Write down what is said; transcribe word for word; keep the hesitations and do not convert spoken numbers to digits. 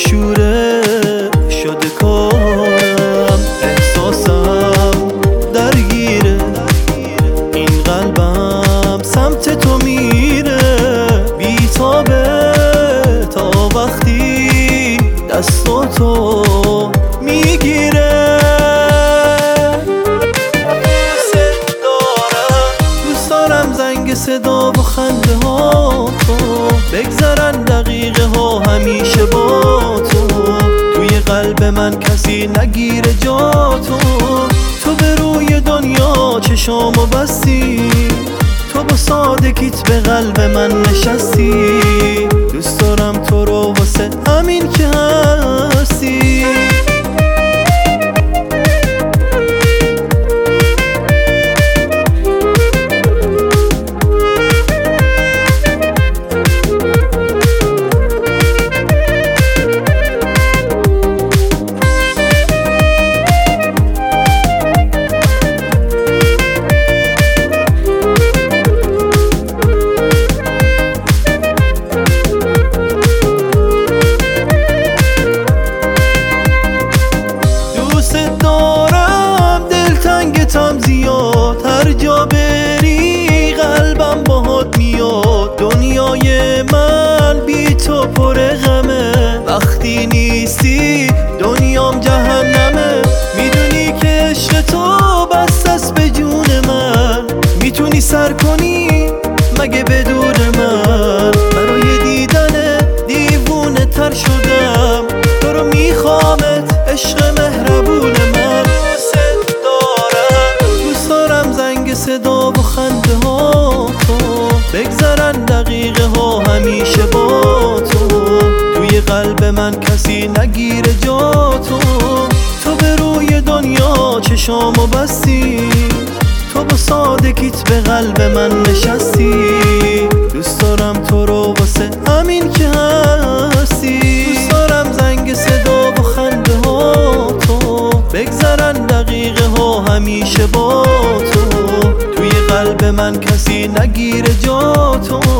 بیشوره شده کارم، احساسم درگیره، این قلبم سمت تو میره بیتابه تا وقتی دستاتو میگیره. دوست دارم زنگ صدا و خنده ها تو، بگذرن دقیقه ها همیشه با تو، توی قلب من کسی نگیره جا تو. تو به روی دنیا چشامو بستی، تو با سادگیت به قلب من نشستی، دوست دارم تو رو واسه همین که هستی. دلتنگتم زیاد، هر جا بری قلبم باهات میاد، دنیای من بی تو پر غمه، وقتی نیستی دنیام جهنمه. میدونی که عشق تو بس است به جون من، میتونی سر کنی مگه بدون من؟ برای دیدن دیوونه تر شدم، تو رو میخوامت عشق مهربون من. صدا و خنده ها تو، بگذرن دقیقه ها همیشه با تو، توی قلب من کسی نگیره جا تو. تو به روی دنیا چشامو بستی، تو با سادگیت به قلب من نشستی، دوست دارم تو رو واسه همین که هستی. دوست دارم زنگ صدا و خنده ها تو، بگذرن دقیقه ها همیشه با تو، توی قلب من کسی نگیره جا تو.